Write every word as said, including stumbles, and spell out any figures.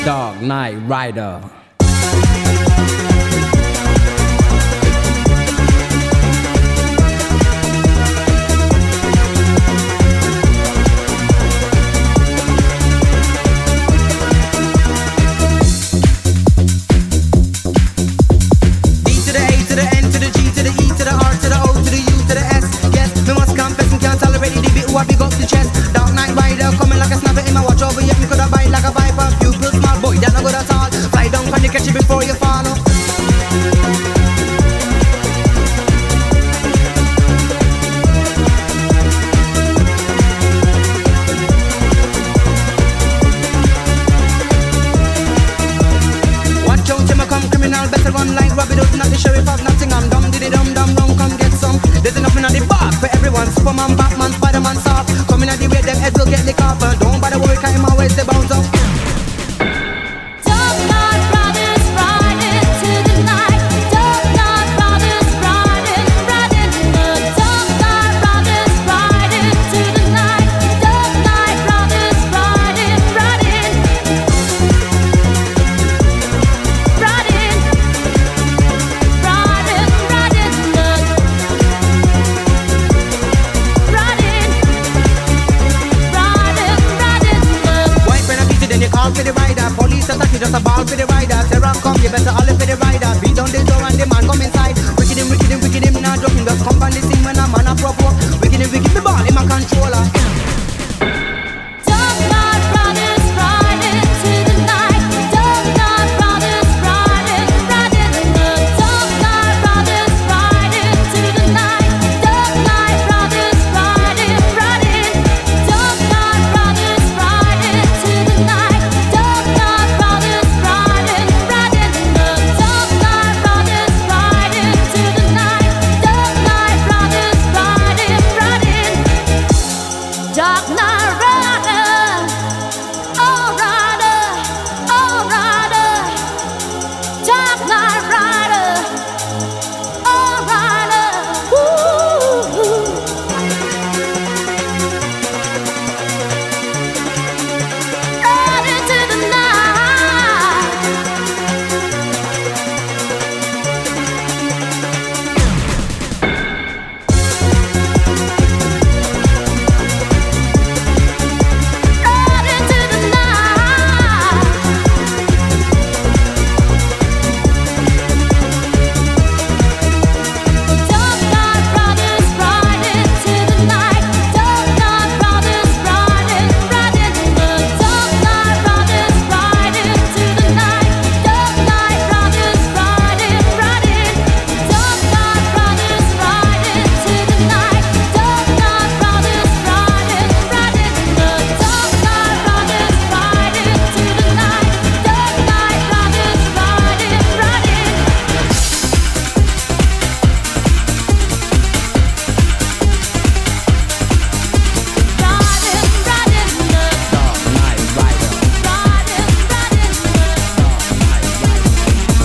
Dark Knight Rider. Before you follow. Watch out, Tim, come criminal, better run like Robin Hood, not the sheriff of Nottingham. Dum diddy dum dum dum, come get some. There's enough in the bar for everyone. Superman, Batman, Spider-Man, soft. Coming at the way, them heads will get the copper. Don't bother worry, I'm always the bounce up. For the rider, police attack you, just a ball for the rider. Terror come, you better holler for the rider. Beat down the door and the man come inside. Wicked him, wicked him, wicked him, not joking. Just come on the scene when a man a provoke. Wicked him, wicked me ball, him a controller.